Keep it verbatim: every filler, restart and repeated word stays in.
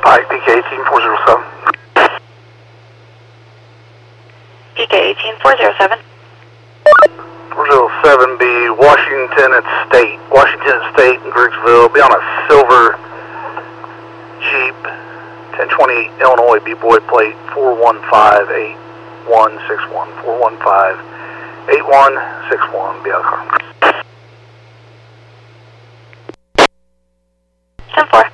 Pike, P K eighteen four zero seven. P K eighteen four zero seven. four zero seven be Washington at State. Washington at State in Griggsville. Be on a silver Jeep, ten twenty Illinois B-Boy plate four one five eight one six one. four one five eight one six one. Be out of the car. ten four.